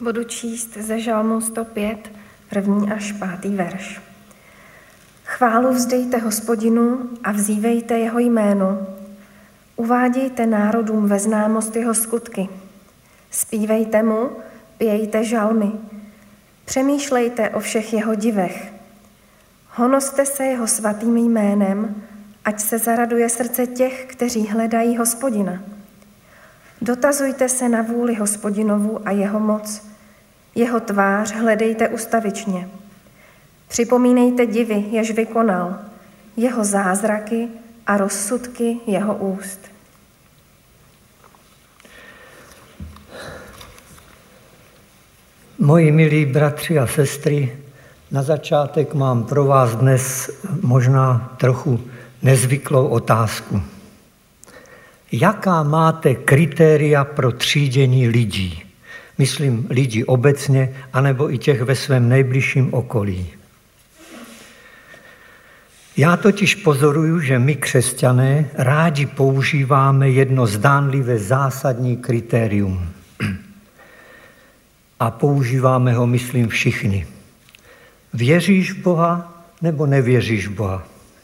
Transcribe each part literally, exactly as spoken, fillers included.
Budu číst ze Žalmu sto pět, první až pátý verš. Chválu vzdejte Hospodinu a vzívejte jeho jméno. Uvádějte národům ve známost jeho skutky. Zpívejte mu, pějte žalmy. Přemýšlejte o všech jeho divech. Honoste se jeho svatým jménem, ať se zaraduje srdce těch, kteří hledají Hospodina. Dotazujte se na vůli Hospodinovu a jeho moc. Jeho tvář hledejte ustavičně. Připomínejte divy, jež vykonal, jeho zázraky a rozsudky jeho úst. Moji milí bratři a sestry, na začátek mám pro vás dnes možná trochu nezvyklou otázku. Jaká máte kritéria pro třídění lidí? Myslím lidí obecně, anebo i těch ve svém nejbližším okolí. Já totiž pozoruju, že my, křesťané, rádi používáme jedno zdánlivé zásadní kritérium. A používáme ho, myslím, všichni. Věříš v Boha, nebo nevěříš v Boha?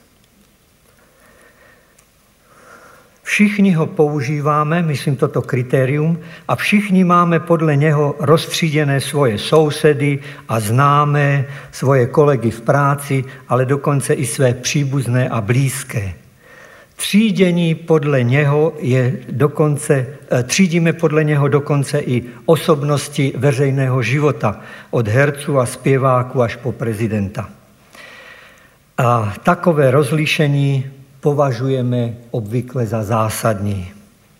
Všichni ho používáme, myslím toto kritérium, a všichni máme podle něho roztříděné svoje sousedy a známé, svoje kolegy v práci, ale dokonce i své příbuzné a blízké. Třídění podle něho je dokonce, třídíme podle něho dokonce i osobnosti veřejného života, od herců a zpěváků až po prezidenta. A takové rozlišení považujeme obvykle za zásadní.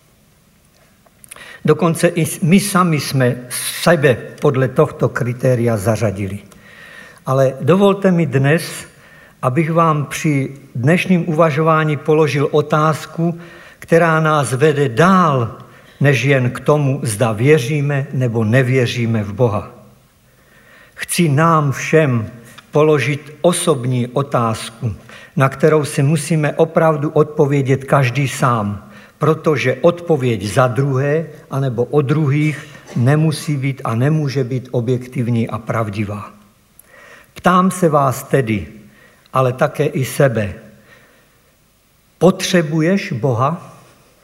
Dokonce i my sami jsme sebe podle tohto kritéria zařadili. Ale dovolte mi dnes, abych vám při dnešním uvažování položil otázku, která nás vede dál, než jen k tomu, zda věříme nebo nevěříme v Boha. Chci nám všem položit osobní otázku, na kterou si musíme opravdu odpovědět každý sám, protože odpověď za druhé anebo o druhých nemusí být a nemůže být objektivní a pravdivá. Ptám se vás tedy, ale také i sebe. Potřebuješ Boha?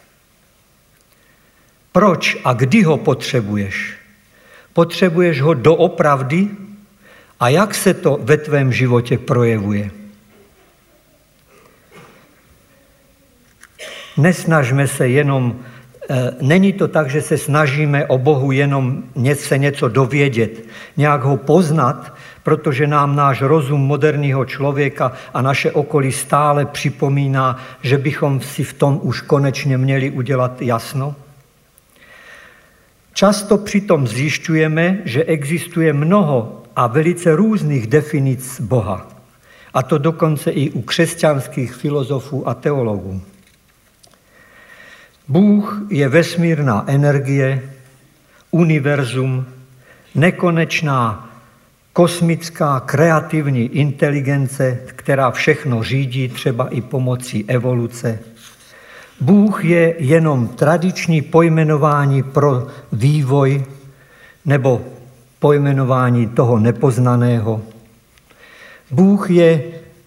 Proč a kdy ho potřebuješ? Potřebuješ ho doopravdy? A jak se to ve tvém životě projevuje? Nesnažme se jenom, e, není to tak, že se snažíme o Bohu jenom se něco dovědět, nějak ho poznat, protože nám náš rozum moderního člověka a naše okolí stále připomíná, že bychom si v tom už konečně měli udělat jasno. Často přitom zjišťujeme, že existuje mnoho a velice různých definic Boha. A to dokonce i u křesťanských filozofů a teologů. Bůh je vesmírná energie, univerzum, nekonečná kosmická kreativní inteligence, která všechno řídí, třeba i pomocí evoluce. Bůh je jenom tradiční pojmenování pro vývoj nebo pojmenování toho nepoznaného. Bůh je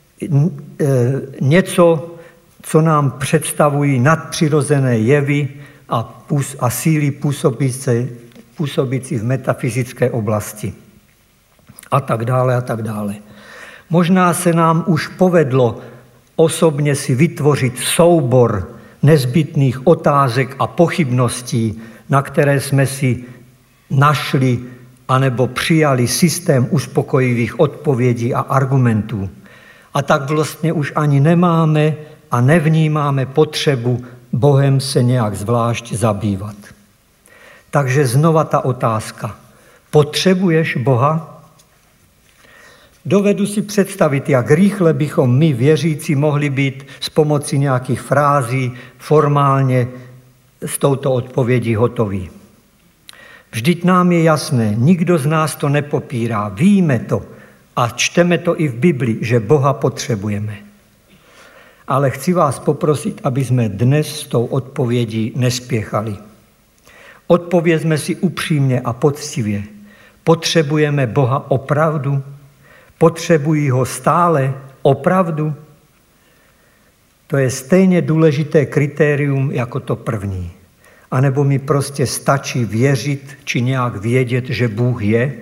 něco, co nám představují nadpřirozené jevy a, půs, a síly působící, působící v metafyzické oblasti. A tak dále, a tak dále. Možná se nám už povedlo osobně si vytvořit soubor nezbytných otázek a pochybností, na které jsme si našli anebo přijali systém uspokojivých odpovědí a argumentů. A tak vlastně už ani nemáme a nevnímáme potřebu Bohem se nějak zvlášť zabývat. Takže znova ta otázka. Potřebuješ Boha? Dovedu si představit, jak rychle bychom my, věřící, mohli být s pomocí nějakých frází formálně s touto odpovědí hotoví. Vždyť nám je jasné, nikdo z nás to nepopírá, víme to a čteme to i v Bibli, že Boha potřebujeme. Ale chci vás poprosit, aby jsme dnes s tou odpovědí nespěchali. Odpovězme si upřímně a poctivě. Potřebujeme Boha opravdu? Potřebují ho stále opravdu? To je stejně důležité kritérium jako to první. A nebo mi prostě stačí věřit či nějak vědět, že Bůh je?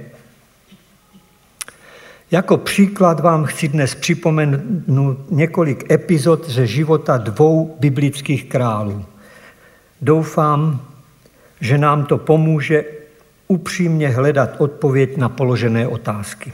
Jako příklad vám chci dnes připomenout několik epizod ze života dvou biblických králů. Doufám, že nám to pomůže upřímně hledat odpověď na položené otázky.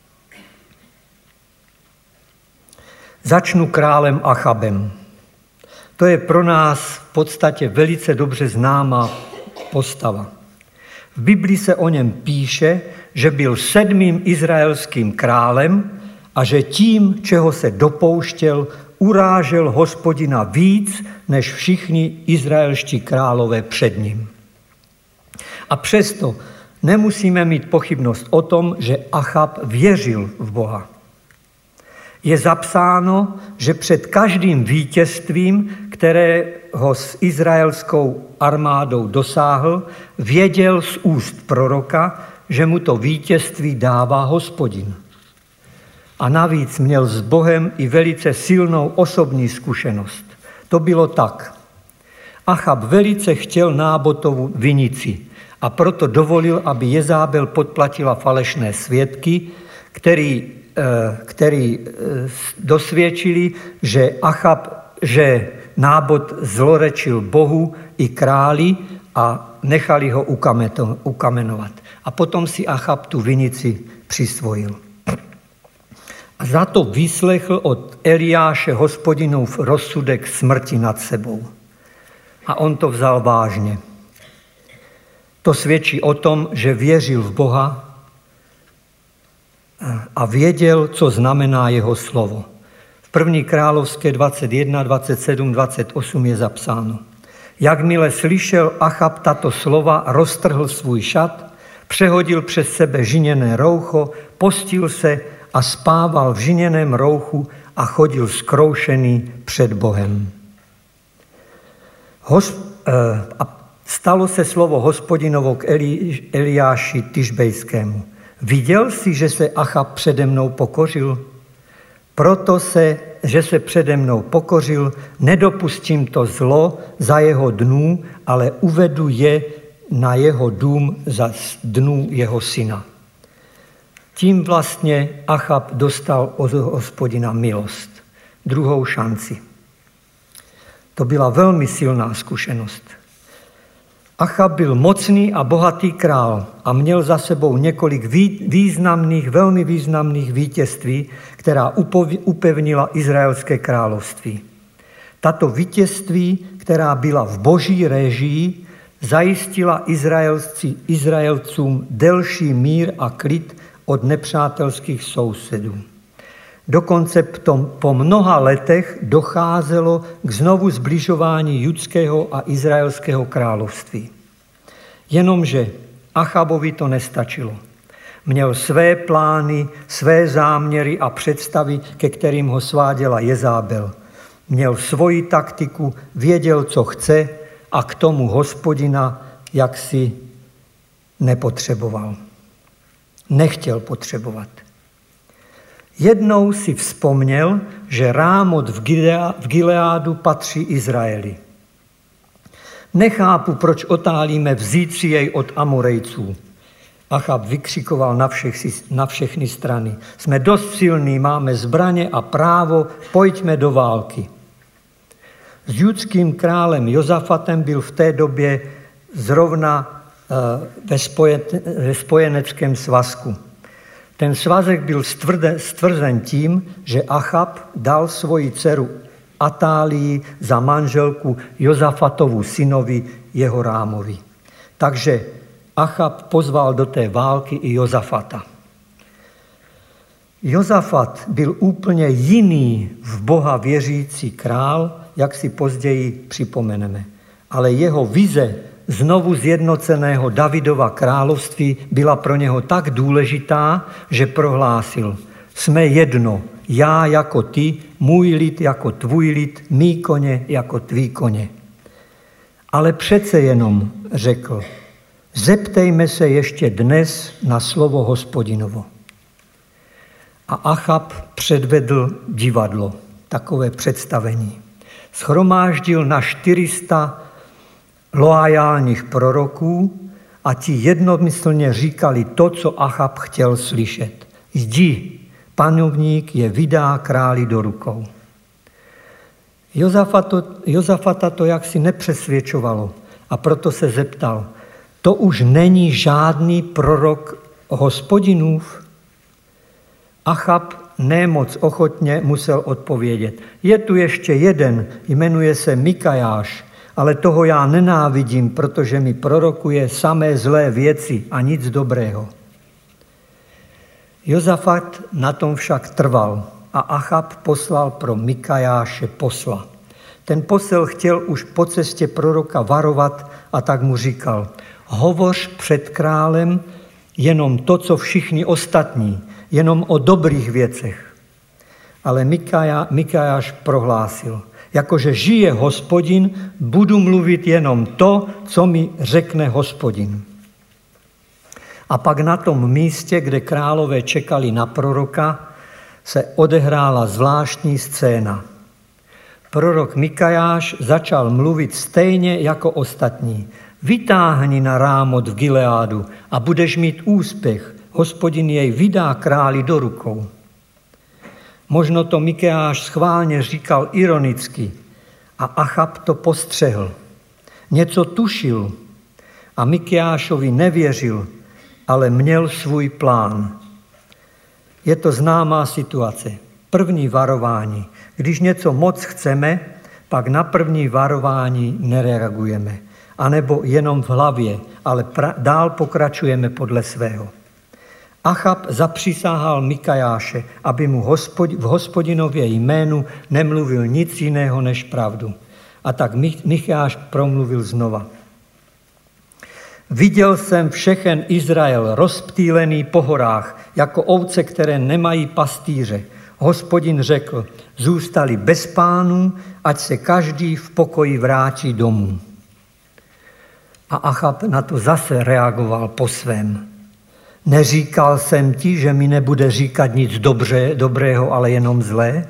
Začnu králem Achabem. To je pro nás v podstatě velice dobře známá postava. V Biblii se o něm píše, že byl sedmým izraelským králem a že tím, čeho se dopouštěl, urážel Hospodina víc než všichni izraelští králové před ním. A přesto nemusíme mít pochybnost o tom, že Achab věřil v Boha. Je zapsáno, že před každým vítězstvím, kterého s izraelskou armádou dosáhl, věděl z úst proroka, že mu to vítězství dává Hospodin. A navíc měl s Bohem i velice silnou osobní zkušenost. To bylo tak. Achab velice chtěl Nábotovu vinici a proto dovolil, aby Jezábel podplatila falešné svědky, který, který dosvědčili, že Achab, že Nábot zlorečil Bohu i králi a nechali ho ukamenovat. A potom si Achab tu vinici přisvojil. A za to vyslechl od Eliáše Hospodinův rozsudek smrti nad sebou. A on to vzal vážně. To svědčí o tom, že věřil v Boha a věděl, co znamená jeho slovo. V první královské dvacet jedna, dvacet sedm, dvacet osm je zapsáno. Jakmile slyšel Achab tato slova, roztrhl svůj šat, přehodil přes sebe žiněné roucho, postil se a spával v žiněném rouchu a chodil zkroušený před Bohem. Hos, eh, a stalo se slovo Hospodinovo k Eli, Eliáši Tišbejskému. Viděl jsi, že se Achab přede mnou pokořil? Proto se, že se přede mnou pokořil, nedopustím to zlo za jeho dnů, ale uvedu je na jeho dům za dnů jeho syna. Tím vlastně Achab dostal od Hospodina milost, druhou šanci. To byla velmi silná zkušenost. Achab byl mocný a bohatý král a měl za sebou několik významných, velmi významných vítězství, která upevnila izraelské království. Tato vítězství, která byla v boží réžii, zajistila Izraelci, Izraelcům delší mír a klid od nepřátelských sousedů. Dokonce po mnoha letech docházelo k znovu zbližování judského a izraelského království. Jenomže Achabovi to nestačilo. Měl své plány, své záměry a představy, ke kterým ho sváděla Jezábel. Měl svoji taktiku, věděl, co chce a k tomu Hospodina jaksi nepotřeboval. Nechtěl potřebovat. Jednou si vzpomněl, že Rámot v Gileádu patří Izraeli. Nechápu, proč otálíme vzít si jej od Amorejců. Achab vykřikoval na, všech, na všechny strany. Jsme dost silní, máme zbraně a právo, pojďme do války. S judským králem Jozafatem byl v té době zrovna ve, spojen, ve spojeneckém svazku. Ten svazek byl stvrzen tím, že Achab dal svoji dceru Atálii za manželku Jozafatovu synovi Jehorámovi. Takže Achab pozval do té války i Jozafata. Jozafat byl úplně jiný v Boha věřící král, jak si později připomeneme. Ale jeho vize znovu zjednoceného Davidova království byla pro něho tak důležitá, že prohlásil: jsme jedno, já jako ty, můj lid jako tvůj lid, mý koně jako tvý koně. Ale přece jenom, řekl, zeptejme se ještě dnes na slovo Hospodinovo. A Achab předvedl divadlo, takové představení. Shromáždil na čtyři sta loajálních proroků a ti jednomyslně říkali to, co Achab chtěl slyšet. Jdi, panovník je vydá králi do rukou. Jozafata, Jozafata to jaksi nepřesvědčovalo a proto se zeptal, to už není žádný prorok Hospodinův? Achab nemoc ochotně musel odpovědět. Je tu ještě jeden, jmenuje se Mikajáš, ale toho já nenávidím, protože mi prorokuje samé zlé věci a nic dobrého. Jozafat na tom však trval a Achab poslal pro Mikajáše posla. Ten posel chtěl už po cestě proroka varovat a tak mu říkal, hovoř před králem jenom to, co všichni ostatní, jenom o dobrých věcech. Ale Mikaja, Mikajáš prohlásil, jakože žije Hospodin, budu mluvit jenom to, co mi řekne Hospodin. A pak na tom místě, kde králové čekali na proroka, se odehrála zvláštní scéna. Prorok Mikajáš začal mluvit stejně jako ostatní. Vytáhni na Rámot v Gileádu a budeš mít úspěch. Hospodin jej vydá králi do rukou. Možno to Mikajáš schválně říkal ironicky a Achab to postřehl. Něco tušil a Mikajášovi nevěřil, ale měl svůj plán. Je to známá situace. První varování. Když něco moc chceme, pak na první varování nereagujeme. A nebo jenom v hlavě, ale pra- dál pokračujeme podle svého. Achab zapřísahal Mikajáše, aby mu hospod- v Hospodinově jménu nemluvil nic jiného než pravdu. A tak Michajáš promluvil znova. Viděl jsem všechen Izrael rozptýlený po horách, jako ovce, které nemají pastýře. Hospodin řekl, zůstali bez pánů, ať se každý v pokoji vrátí domů. A Achab na to zase reagoval po svém. Neříkal jsem ti, že mi nebude říkat nic dobře, dobrého, ale jenom zlé?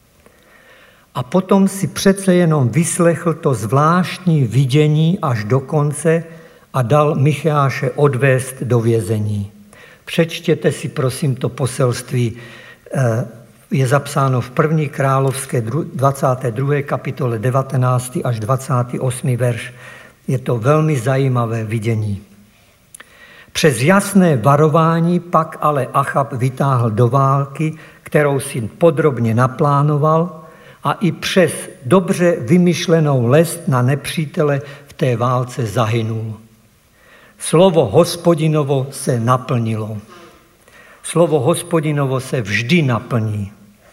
A potom si přece jenom vyslechl to zvláštní vidění až do konce a dal Micheáše odvést do vězení. Přečtěte si prosím to poselství, je zapsáno v první královské dvacáté druhé kapitole devatenáctý až dvacátý osmý verš. Je to velmi zajímavé vidění. Přes jasné varování pak ale Achab vytáhl do války, kterou si podrobně naplánoval, a i přes dobře vymyšlenou lest na nepřítele v té válce zahynul. Slovo Hospodinovo se naplnilo. Slovo Hospodinovo se vždy naplní.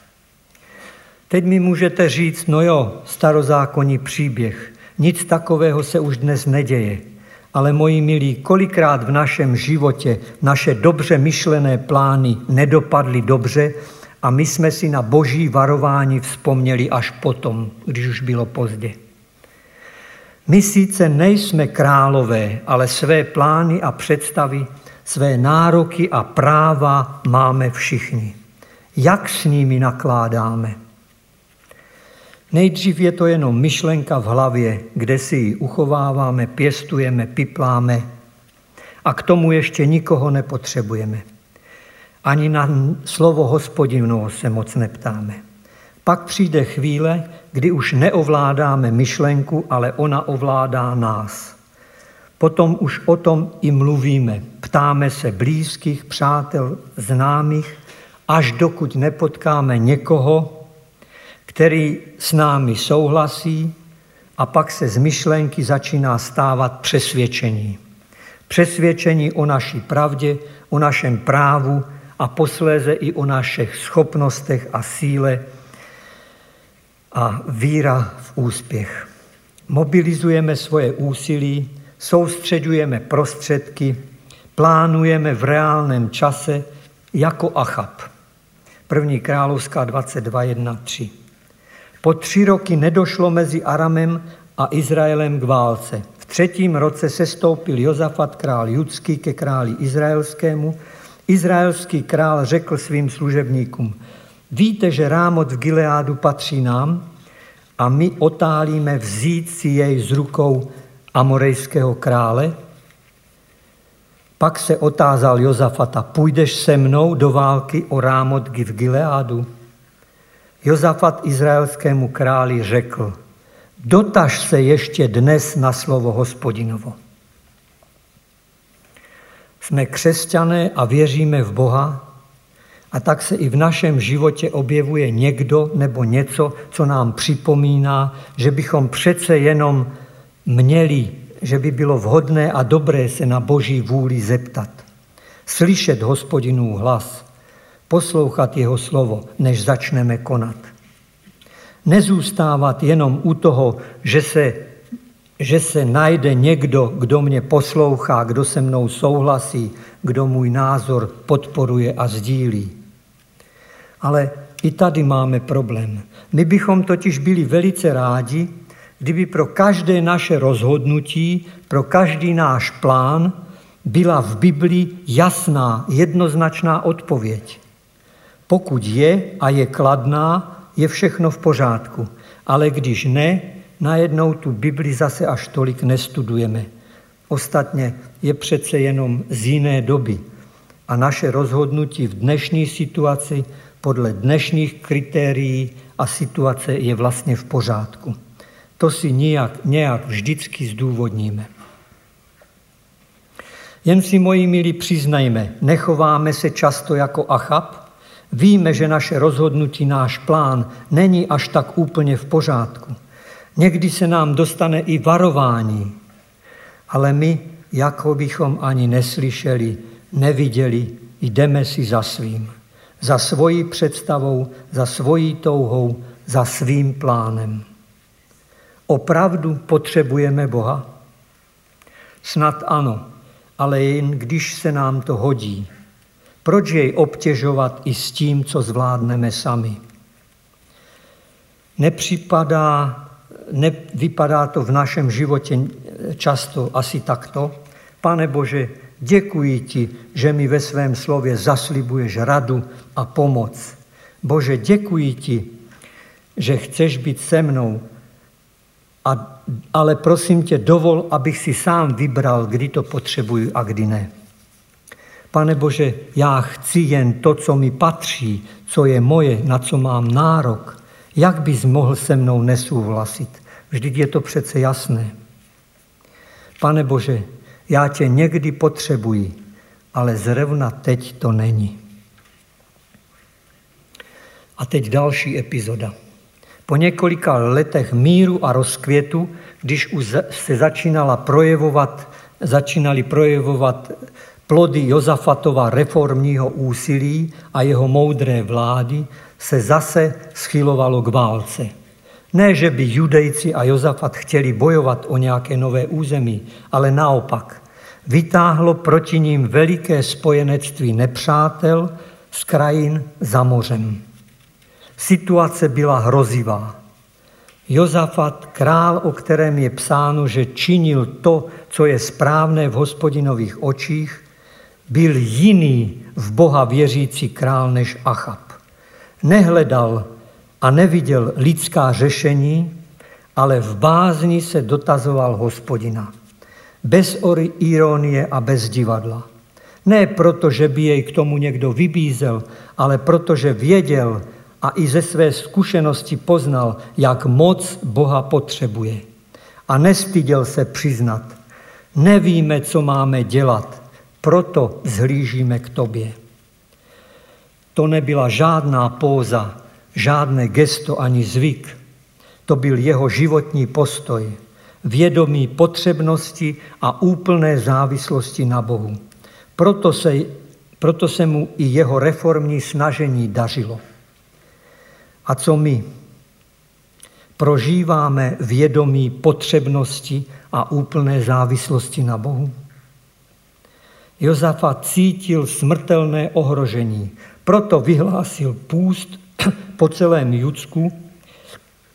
Teď mi můžete říct, no jo, starozákonní příběh, nic takového se už dnes neděje. Ale moji milí, kolikrát v našem životě naše dobře myšlené plány nedopadly dobře a my jsme si na boží varování vzpomněli až potom, když už bylo pozdě. My sice nejsme králové, ale své plány a představy, své nároky a práva máme všichni. Jak s nimi nakládáme? Nejdřív je to jenom myšlenka v hlavě, kde si ji uchováváme, pěstujeme, pipláme a k tomu ještě nikoho nepotřebujeme. Ani na slovo Hospodinovo se moc neptáme. Pak přijde chvíle, kdy už neovládáme myšlenku, ale ona ovládá nás. Potom už o tom i mluvíme. Ptáme se blízkých, přátel, známých, až dokud nepotkáme někoho, který s námi souhlasí, a pak se z myšlenky začíná stávat přesvědčení. Přesvědčení o naší pravdě, o našem právu a posléze i o našich schopnostech a síle a víra v úspěch. Mobilizujeme svoje úsilí, soustředujeme prostředky, plánujeme v reálném čase jako Achab. První královská dvacet dva, jedna, tři. Po tři roky nedošlo mezi Aramem a Izraelem k válce. V třetím roce sestoupil Jozafat, král judský, ke králi izraelskému. Izraelský král řekl svým služebníkům: víte, že Rámot v Gileádu patří nám a my otálíme vzít si jej z rukou amorejského krále? Pak se otázal Jozafata: půjdeš se mnou do války o Rámot v Gileádu? Jozafat izraelskému králi řekl: dotaž se ještě dnes na slovo Hospodinovo. Jsme křesťané a věříme v Boha, a tak se i v našem životě objevuje někdo nebo něco, co nám připomíná, že bychom přece jenom měli, že by bylo vhodné a dobré se na Boží vůli zeptat. Slyšet Hospodinův hlas, poslouchat jeho slovo, než začneme konat. Nezůstávat jenom u toho, že se, že se najde někdo, kdo mě poslouchá, kdo se mnou souhlasí, kdo můj názor podporuje a sdílí. Ale i tady máme problém. My bychom totiž byli velice rádi, kdyby pro každé naše rozhodnutí, pro každý náš plán byla v Biblii jasná, jednoznačná odpověď. Pokud je a je kladná, je všechno v pořádku. Ale když ne, najednou tu Bibli zase až tolik nestudujeme. Ostatně je přece jenom z jiné doby. A naše rozhodnutí v dnešní situaci podle dnešních kritérií a situace je vlastně v pořádku. To si nějak, nějak vždycky zdůvodníme. Jen si, moji milí, přiznajme, nechováme se často jako Achab. Víme, že naše rozhodnutí, náš plán není až tak úplně v pořádku. Někdy se nám dostane i varování, ale my, jako bychom ani neslyšeli, neviděli, jdeme si za svým. Za svojí představou, za svojí touhou, za svým plánem. Opravdu potřebujeme Boha? Snad ano, ale jen když se nám to hodí. Proč jej obtěžovat i s tím, co zvládneme sami? Nepřipadá, nevypadá to v našem životě často asi takto. Pane Bože, děkuji ti, že mi ve svém slově zaslibuješ radu a pomoc. Bože, děkuji ti, že chceš být se mnou, a, ale prosím tě, dovol, abych si sám vybral, kdy to potřebuji a kdy ne. Pane Bože, já chci jen to, co mi patří, co je moje, na co mám nárok. Jak bys mohl se mnou nesouhlasit? Vždyť je to přece jasné. Pane Bože, já tě někdy potřebuji, ale zrovna teď to není. A teď další epizoda. Po několika letech míru a rozkvětu, když už se začínala projevovat, začínali projevovat plody Jozafatova reformního úsilí a jeho moudré vlády, se zase schylovalo k válce. Ne, že by Judejci a Jozafat chtěli bojovat o nějaké nové území, ale naopak. Vytáhlo proti ním veliké spojenectví nepřátel z krajin za mořem. Situace byla hrozivá. Jozafat, král, o kterém je psáno, že činil to, co je správné v Hospodinových očích, byl jiný v Boha věřící král než Achab. Nehledal a neviděl lidská řešení, ale v bázni se dotazoval Hospodina. Bez ironie a bez divadla. Ne proto, že by jej k tomu někdo vybízel, ale protože věděl a i ze své zkušenosti poznal, jak moc Boha potřebuje. A nestyděl se přiznat. Nevíme, co máme dělat, proto zhlížíme k tobě. To nebyla žádná póza, žádné gesto ani zvyk. To byl jeho životní postoj, vědomí potřebnosti a úplné závislosti na Bohu. Proto se, proto se mu i jeho reformní snažení dařilo. A co my? Prožíváme vědomí potřebnosti a úplné závislosti na Bohu? Jozafat cítil smrtelné ohrožení, proto vyhlásil půst po celém Judsku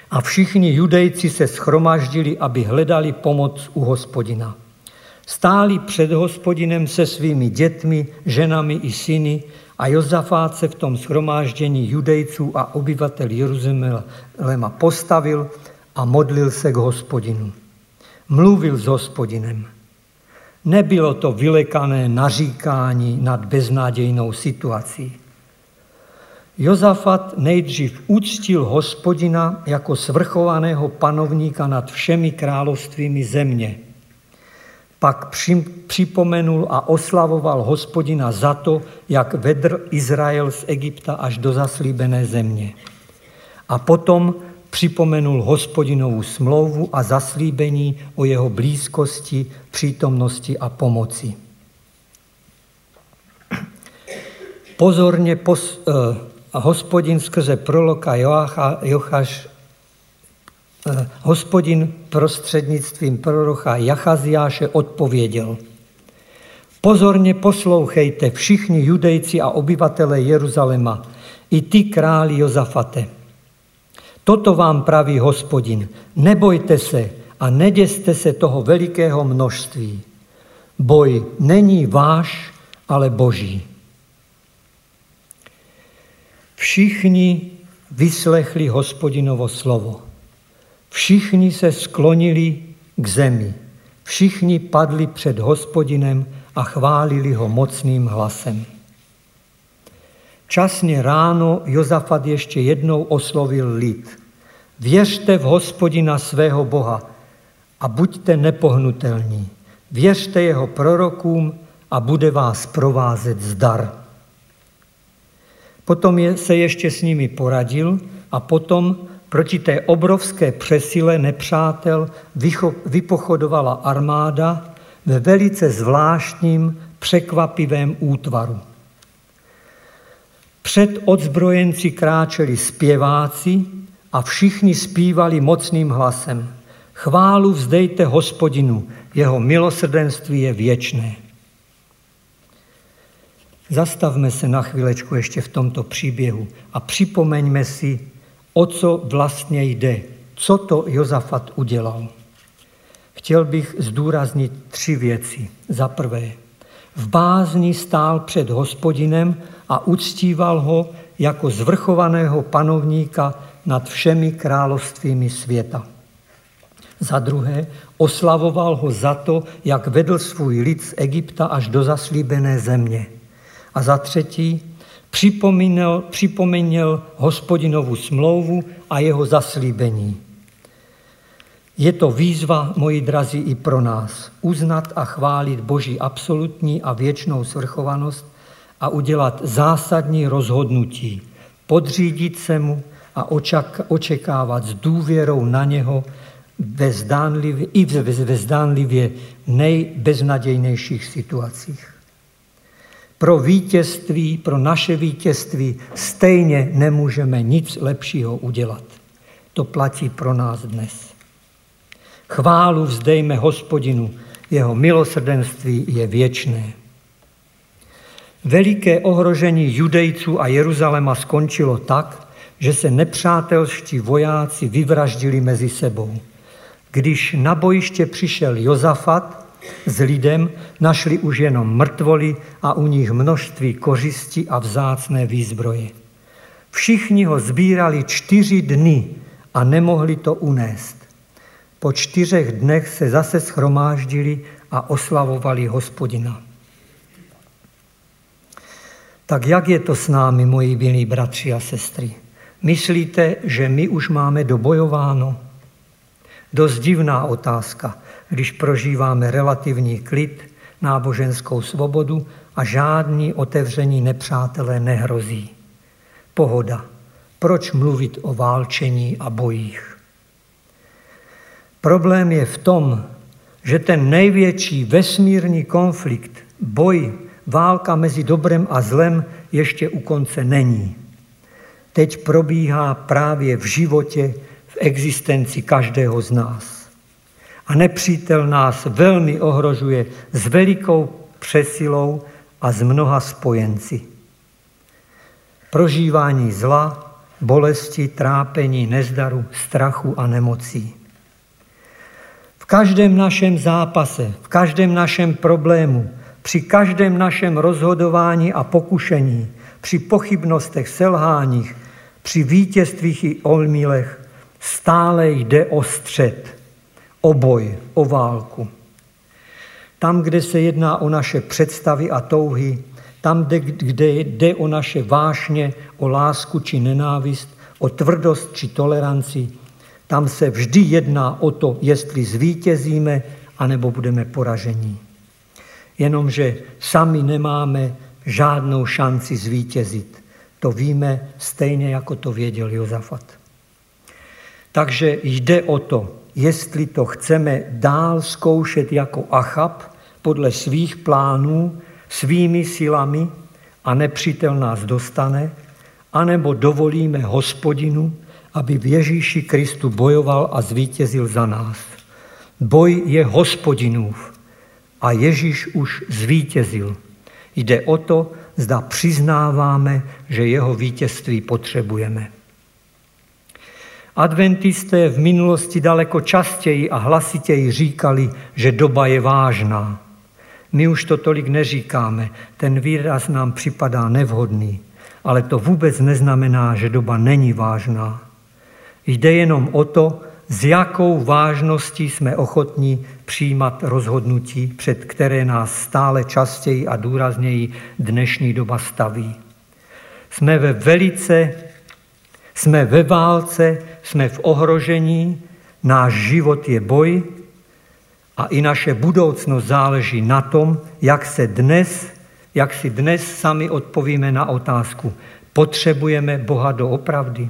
A všichni Judejci se shromáždili, aby hledali pomoc u Hospodina. Stáli před Hospodinem se svými dětmi, ženami i syny a Jozafát se v tom shromáždění Judejců a obyvatel Jeruzaléma postavil a modlil se k Hospodinu. Mluvil s Hospodinem. Nebylo to vylekané naříkání nad beznadějnou situací. Jozafat nejdřív uctil Hospodina jako svrchovaného panovníka nad všemi královstvími země. Pak připomenul a oslavoval Hospodina za to, jak vedl Izrael z Egypta až do zaslíbené země. A potom připomenul Hospodinovu smlouvu a zaslíbení o jeho blízkosti, přítomnosti a pomoci. Pozorně pos, eh, Hospodin skrze proroka Joacha, Jochaš, eh, Hospodin prostřednictvím proroka Jachaziáše odpověděl. Pozorně poslouchejte všichni Judejci a obyvatelé Jeruzaléma, i ty králi Jozafate. Toto vám praví Hospodin, nebojte se a neděste se toho velikého množství. Boj není váš, ale Boží. Všichni vyslechli Hospodinovo slovo. Všichni se sklonili k zemi. Všichni padli před Hospodinem a chválili ho mocným hlasem. Časně ráno Jozafat ještě jednou oslovil lid. Věřte v Hospodina svého Boha a buďte nepohnutelní. Věřte jeho prorokům a bude vás provázet zdar. Potom je, se ještě s nimi poradil a potom proti té obrovské přesile nepřátel vypochodovala armáda ve velice zvláštním, překvapivém útvaru. Před odzbrojenci kráčeli zpěváci a všichni zpívali mocným hlasem. Chválu vzdejte Hospodinu, jeho milosrdenství je věčné. Zastavme se na chvílečku ještě v tomto příběhu a připomeňme si, o co vlastně jde, co to Jozafat udělal. Chtěl bych zdůraznit tři věci. Za prvé, v bázni stál před Hospodinem a uctíval ho jako zvrchovaného panovníka nad všemi královstvími světa. Za druhé, oslavoval ho za to, jak vedl svůj lid z Egypta až do zaslíbené země. A za třetí, připomínal, připomínal Hospodinovu smlouvu a jeho zaslíbení. Je to výzva, moji drazí, i pro nás. Uznat a chválit Boží absolutní a věčnou svrchovanost a udělat zásadní rozhodnutí. Podřídit se mu a očekávat s důvěrou na něho ve zdánlivě, i ve zdánlivě nejbeznadějnějších situacích. Pro vítězství, pro naše vítězství stejně nemůžeme nic lepšího udělat. To platí pro nás dnes. Chválu vzdejme Hospodinu, jeho milosrdenství je věčné. Veliké ohrožení Judejců a Jeruzaléma skončilo tak, že se nepřátelští vojáci vyvraždili mezi sebou. Když na bojiště přišel Jozafat s lidem, našli už jenom mrtvoly a u nich množství kořisti a vzácné výzbroje. Všichni ho sbírali čtyři dny a nemohli to unést. Po čtyřech dnech se zase shromáždili a oslavovali Hospodina. Tak jak je to s námi, moji milí bratři a sestry? Myslíte, že my už máme dobojováno? Dost divná otázka, když prožíváme relativní klid, náboženskou svobodu a žádní otevření nepřátelé nehrozí. Pohoda. Proč mluvit o válčení a bojích? Problém je v tom, že ten největší vesmírný konflikt, boj, válka mezi dobrem a zlem ještě u konce není. Teď probíhá právě v životě, v existenci každého z nás. A nepřítel nás velmi ohrožuje s velikou přesilou a s mnoha spojenci. Prožívání zla, bolesti, trápení, nezdaru, strachu a nemocí. V každém našem zápase, v každém našem problému, při každém našem rozhodování a pokušení, při pochybnostech, selháních, při vítězstvích i omylech stále jde o střet, o boj, o válku. Tam, kde se jedná o naše představy a touhy, tam, kde, kde jde o naše vášně, o lásku či nenávist, o tvrdost či toleranci, tam se vždy jedná o to, jestli zvítězíme, anebo budeme poražení. Jenomže sami nemáme žádnou šanci zvítězit. To víme stejně, jako to věděl Josafat. Takže jde o to, jestli to chceme dál zkoušet jako Achab podle svých plánů, svými silami a nepřítel nás dostane, anebo dovolíme Hospodinu, aby v Ježíši Kristu bojoval a zvítězil za nás. Boj je Hospodinův a Ježíš už zvítězil. Jde o to, zda přiznáváme, že jeho vítězství potřebujeme. Adventisté v minulosti daleko častěji a hlasitěji říkali, že doba je vážná. My už to tolik neříkáme, ten výraz nám připadá nevhodný, ale to vůbec neznamená, že doba není vážná. Jde jenom o to, s jakou vážností jsme ochotní přijímat rozhodnutí, před které nás stále častěji a důrazněji dnešní doba staví. Jsme ve velice, jsme ve válce, jsme v ohrožení, náš život je boj a i naše budoucnost záleží na tom, jak se dnes, jak si dnes sami odpovíme na otázku, potřebujeme Boha doopravdy?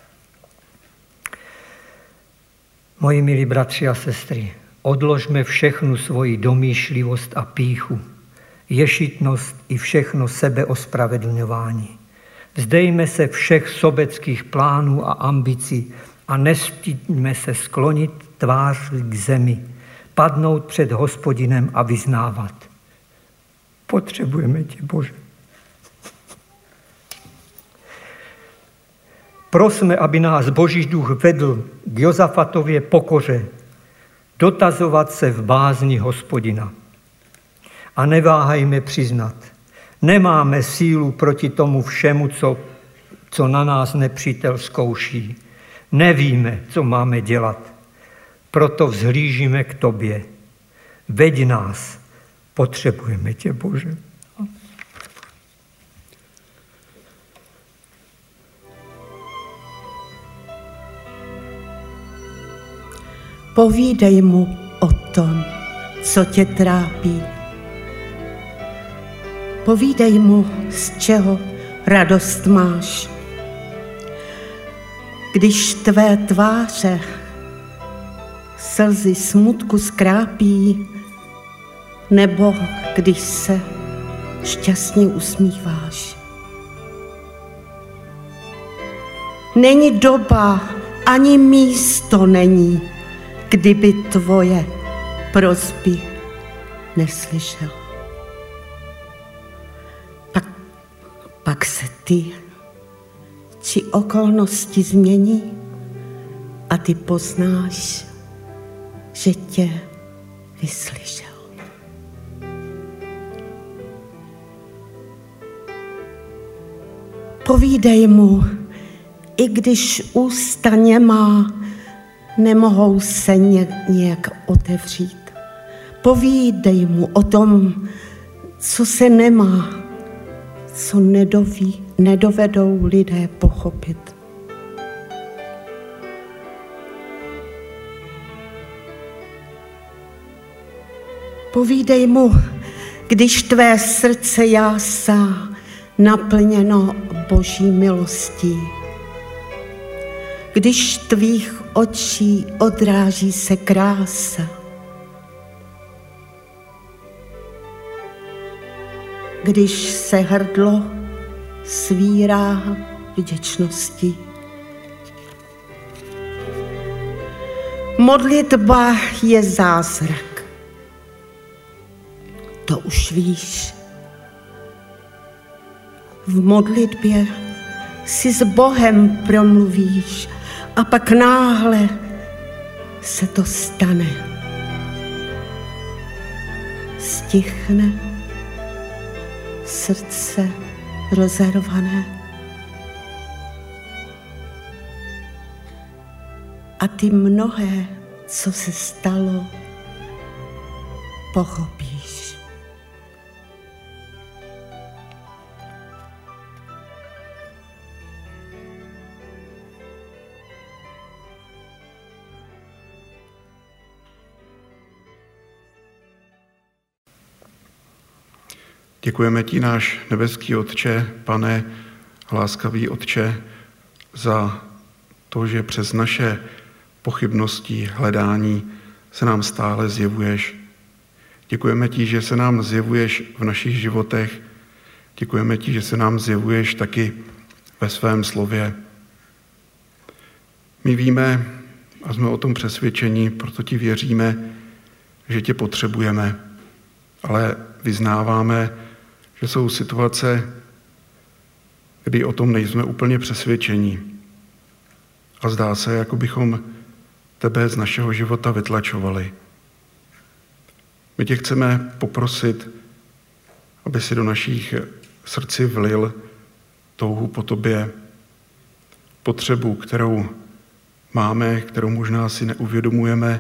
Moji milí bratři a sestry, odložme všechnu svoji domýšlivost a pýchu, ješitnost i všechno sebeospravedlňování. Vzdejme se všech sobeckých plánů a ambicí a nestydíme se sklonit tvář k zemi, padnout před Hospodinem a vyznávat. Potřebujeme tě, Bože. Prosme, aby nás Boží duch vedl k Josafatově pokoře, dotazovat se v bázni Hospodina. A neváhajme přiznat, nemáme sílu proti tomu všemu, co, co na nás nepřítel zkouší. Nevíme, co máme dělat. Proto vzhlížíme k tobě. Veď nás, potřebujeme tě, Bože. Povídej mu o tom, co tě trápí. Povídej mu, z čeho radost máš. Když tvé tváře slzy smutku skrápí, nebo když se šťastně usmíváš. Není doba, ani místo není, kdyby tvoje prosby neslyšel. Pak, pak se ty či okolnosti změní a ty poznáš, že tě vyslyšel. Povídej mu, i když ústa němá, nemohou se nějak otevřít. Povídej mu o tom, co se nemá, co nedoví, nedovedou lidé pochopit. Povídej mu, když tvé srdce jásá, naplněno Boží milostí. Když tvých očí odráží se krása. Když se hrdlo svírá vděčností. Modlitba je zázrak. To už víš. V modlitbě si s Bohem promluvíš a pak náhle se to stane. Stichne srdce rozervané a ty mnohé, co se stalo, pochopíš. Děkujeme ti, náš nebeský Otče, Pane, láskavý Otče, za to, že přes naše pochybnosti, hledání se nám stále zjevuješ. Děkujeme ti, že se nám zjevuješ v našich životech. Děkujeme ti, že se nám zjevuješ taky ve svém slově. My víme a jsme o tom přesvědčeni, proto ti věříme, že tě potřebujeme, ale vyznáváme, že jsou situace, kdy o tom nejsme úplně přesvědčení. A zdá se, jako bychom tebe z našeho života vytlačovali. My tě chceme poprosit, aby si do našich srdcí vlil touhu po tobě, potřebu, kterou máme, kterou možná si neuvědomujeme,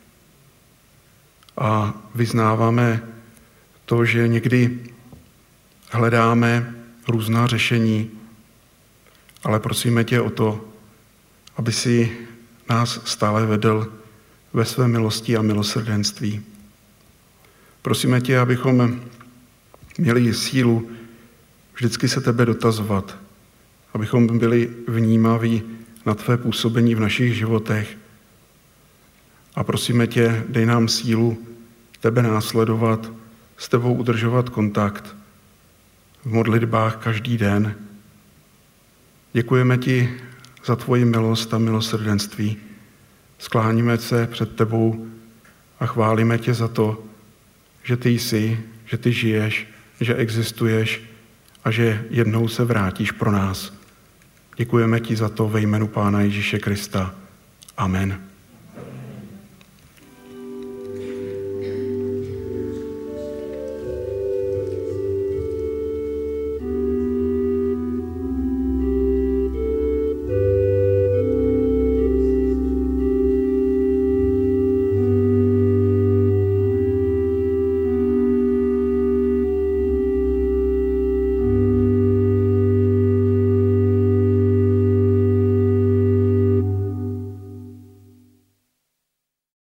a vyznáváme to, že někdy hledáme různá řešení, ale prosíme tě o to, aby si nás stále vedl ve své milosti a milosrdenství. Prosíme tě, abychom měli sílu vždycky se tebe dotazovat, abychom byli vnímaví na tvé působení v našich životech. A prosíme tě, dej nám sílu tebe následovat, s tebou udržovat kontakt v modlitbách každý den. Děkujeme ti za tvoji milost a milosrdenství. Skláníme se před tebou a chválíme tě za to, že ty jsi, že ty žiješ, že existuješ a že jednou se vrátíš pro nás. Děkujeme ti za to ve jménu Pána Ježíše Krista. Amen.